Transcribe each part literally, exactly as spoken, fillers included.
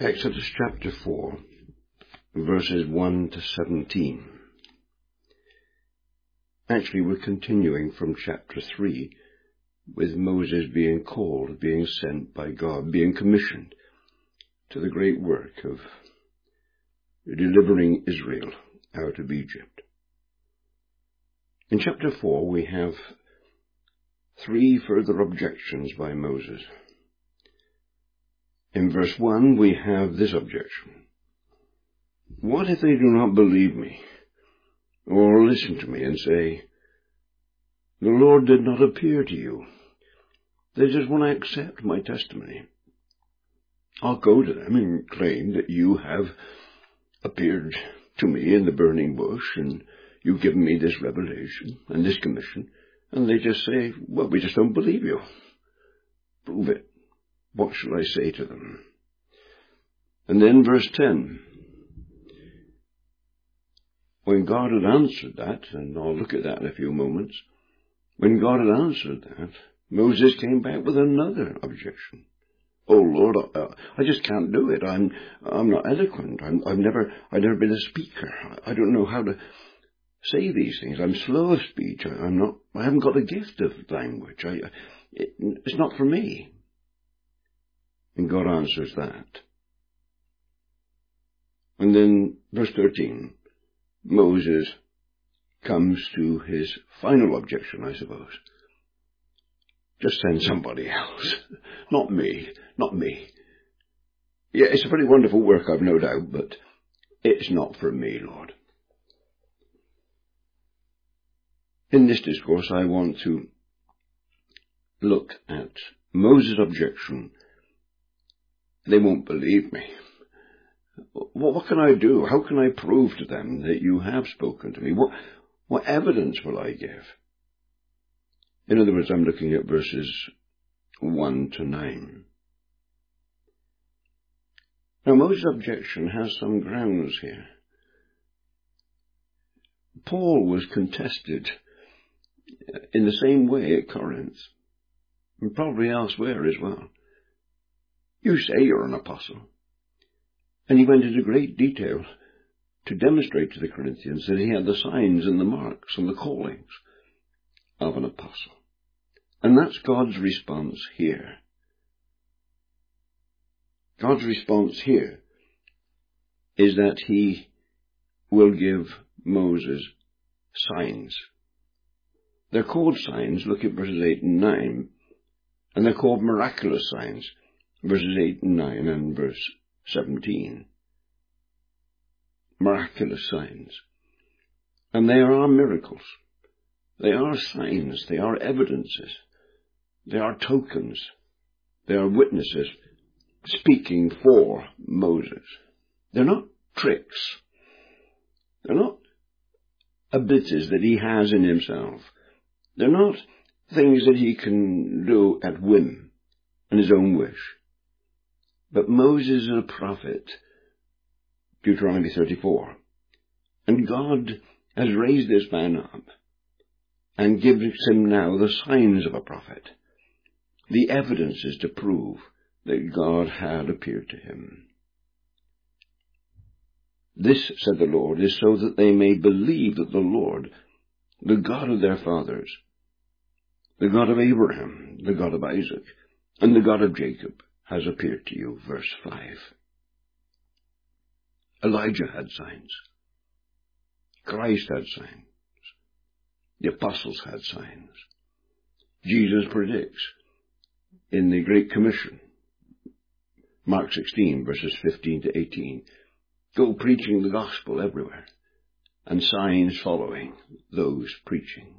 Exodus chapter four, verses one to seventeen. Actually, we're continuing from chapter three, with Moses being called, being sent by God, being commissioned to the great work of delivering Israel out of Egypt. In chapter four, we have three further objections by Moses. In verse one, we have this objection. What if they do not believe me, or listen to me and say, the Lord did not appear to you? They just want to accept my testimony. I'll go to them and claim that you have appeared to me in the burning bush, and you've given me this revelation and this commission, and they just say, well, we just don't believe you. Prove it. What shall I say to them? And then verse ten. When God had answered that, and I'll look at that in a few moments, when God had answered that, Moses came back with another objection. Oh Lord, I, I just can't do it. I'm I'm not eloquent. I'm, I've never I've never been a speaker. I, I don't know how to say these things. I'm slow of speech. I, I'm not. I haven't got a gift of language. I it, it's not for me. And God answers that. And then verse thirteen, Moses comes to his final objection, I suppose. Just send somebody else. Not me. Not me. Yeah, it's a pretty wonderful work, I've no doubt, but it's not for me, Lord. In this discourse, I want to look at Moses' objection. They won't believe me. What, what can I do? How can I prove to them that you have spoken to me? What, what evidence will I give? In other words, I'm looking at verses one to nine. Now, Moses' objection has some grounds here. Paul was contested in the same way at Corinth, and probably elsewhere as well. You say you're an apostle. And he went into great detail to demonstrate to the Corinthians that he had the signs and the marks and the callings of an apostle. And that's God's response here. God's response here is that he will give Moses signs. They're called signs. Look at verses eight and nine. And they're called miraculous signs. Verses eight and nine and verse seventeen. Miraculous signs. And they are miracles. They are signs. They are evidences. They are tokens. They are witnesses speaking for Moses. They're not tricks. They're not abilities that he has in himself. They're not things that he can do at whim and his own wish. But Moses is a prophet, Deuteronomy thirty-four. And God has raised this man up and gives him now the signs of a prophet, the evidences to prove that God had appeared to him. This, said the Lord, is so that they may believe that the Lord, the God of their fathers, the God of Abraham, the God of Isaac, and the God of Jacob, has appeared to you. Verse five. Elijah had signs. Christ had signs. The apostles had signs. Jesus predicts in the Great Commission, Mark sixteen, verses fifteen to eighteen, go preaching the gospel everywhere, and signs following those preachings.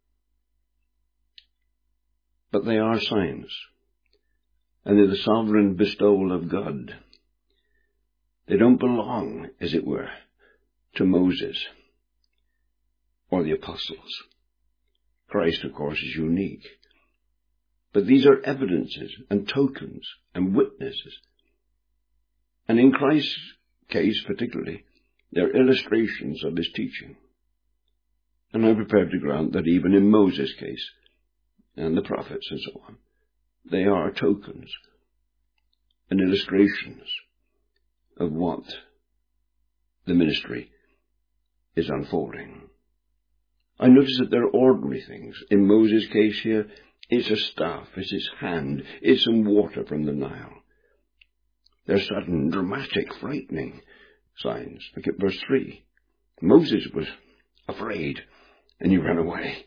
But they are signs. And they're the sovereign bestowal of God. They don't belong, as it were, to Moses or the apostles. Christ, of course, is unique. But these are evidences and tokens and witnesses. And in Christ's case particularly, they're illustrations of his teaching. And I'm prepared to grant that even in Moses' case, and the prophets and so on, they are tokens and illustrations of what the ministry is unfolding. I notice that they're ordinary things. In Moses' case here, it's a staff, it's his hand, it's some water from the Nile. They're sudden, dramatic, frightening signs. Look at verse three. Moses was afraid, and he ran away.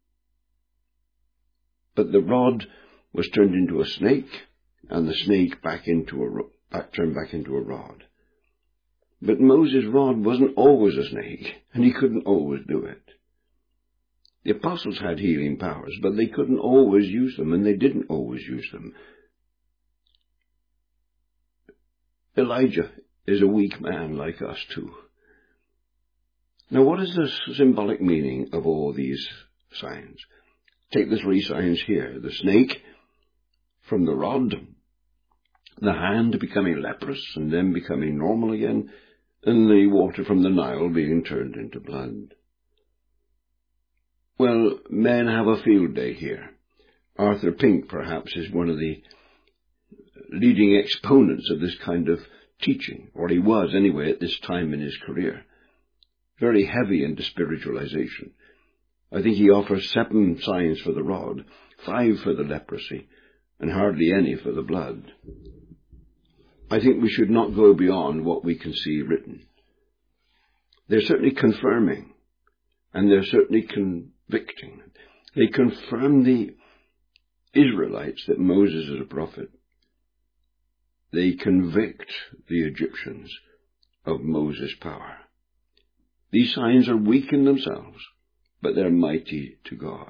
But the rod was turned into a snake, and the snake back into a back, turned back into a rod. But Moses' rod wasn't always a snake, and he couldn't always do it. The apostles had healing powers, but they couldn't always use them, and they didn't always use them. Elijah is a weak man like us too. Now, what is the symbolic meaning of all these signs? Take the three signs here. The snake from the rod, the hand becoming leprous and then becoming normal again, and the water from the Nile being turned into blood. Well, men have a field day here. Arthur Pink, perhaps, is one of the leading exponents of this kind of teaching, or he was anyway at this time in his career. Very heavy into spiritualization. I think he offers seven signs for the rod, five for the leprosy, and hardly any for the blood. I think we should not go beyond what we can see written. They're certainly confirming, and they're certainly convicting. They confirm the Israelites that Moses is a prophet. They convict the Egyptians of Moses' power. These signs are weak in themselves, but they're mighty to God.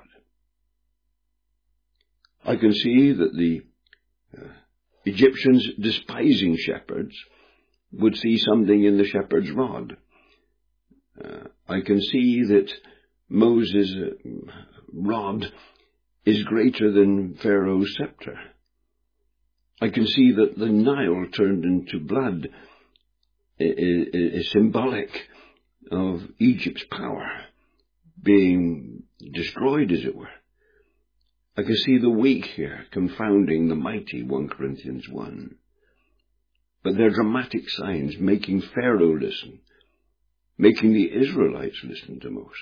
I can see that the uh, Egyptians, despising shepherds, would see something in the shepherd's rod. Uh, I can see that Moses' uh, rod is greater than Pharaoh's scepter. I can see that the Nile turned into blood is, is symbolic of Egypt's power being destroyed, as it were. I can see the weak here confounding the mighty, First Corinthians one. But they're dramatic signs making Pharaoh listen, making the Israelites listen to Moses.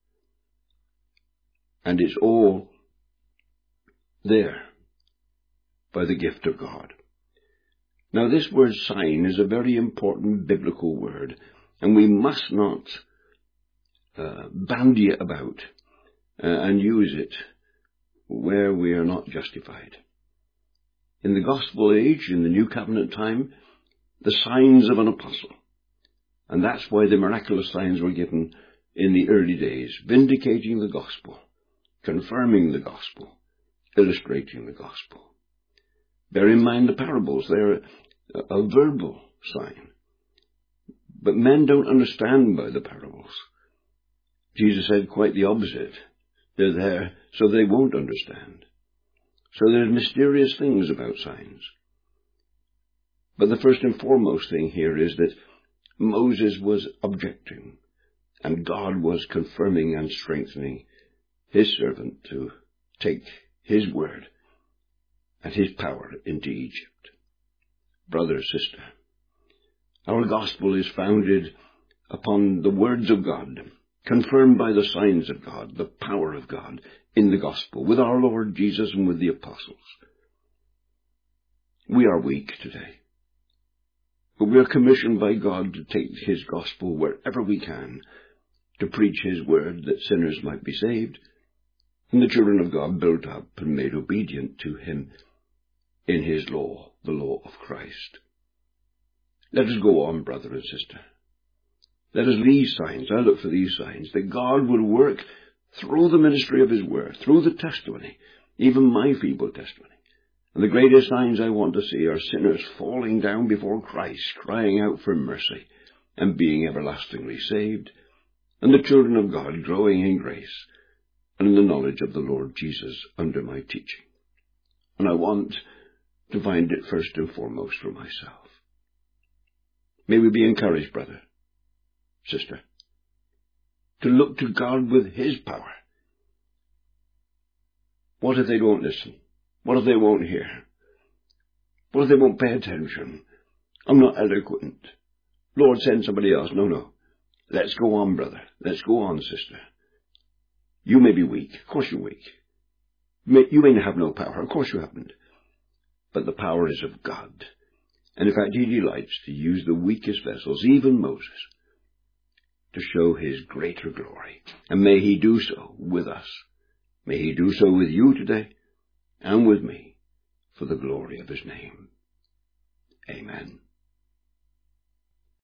And it's all there by the gift of God. Now, this word sign is a very important biblical word, and we must not uh, bandy it about uh, and use it where we are not justified. In the gospel age, in the New Covenant time, the signs of an apostle. And that's why the miraculous signs were given in the early days, vindicating the gospel, confirming the gospel, illustrating the gospel. Bear in mind the parables. They're a, a verbal sign. But men don't understand by the parables. Jesus said quite the opposite. They're there so they won't understand. So there's mysterious things about signs. But the first and foremost thing here is that Moses was objecting, and God was confirming and strengthening his servant to take his word and his power into Egypt. Brother, sister, our gospel is founded upon the words of God, confirmed by the signs of God, the power of God in the gospel, with our Lord Jesus and with the apostles. We are weak today, but we are commissioned by God to take his gospel wherever we can, to preach his word that sinners might be saved, and the children of God built up and made obedient to him in his law, the law of Christ. Let us go on, brother and sister. Let us these signs, I look for these signs, that God would work through the ministry of his word, through the testimony, even my feeble testimony. And the greatest signs I want to see are sinners falling down before Christ, crying out for mercy, and being everlastingly saved, and the children of God growing in grace and in the knowledge of the Lord Jesus under my teaching. And I want to find it first and foremost for myself. May we be encouraged, brother, sister, to look to God with his power. What if they don't listen? What if they won't hear? What if they won't pay attention? I'm not eloquent. Lord, send somebody else. No, no. Let's go on, brother. Let's go on, sister. You may be weak. Of course you're weak. You may have no power. Of course you haven't. But the power is of God. And in fact, he delights to use the weakest vessels, even Moses, to show his greater glory. And may he do so with us. May he do so with you today and with me for the glory of his name. Amen.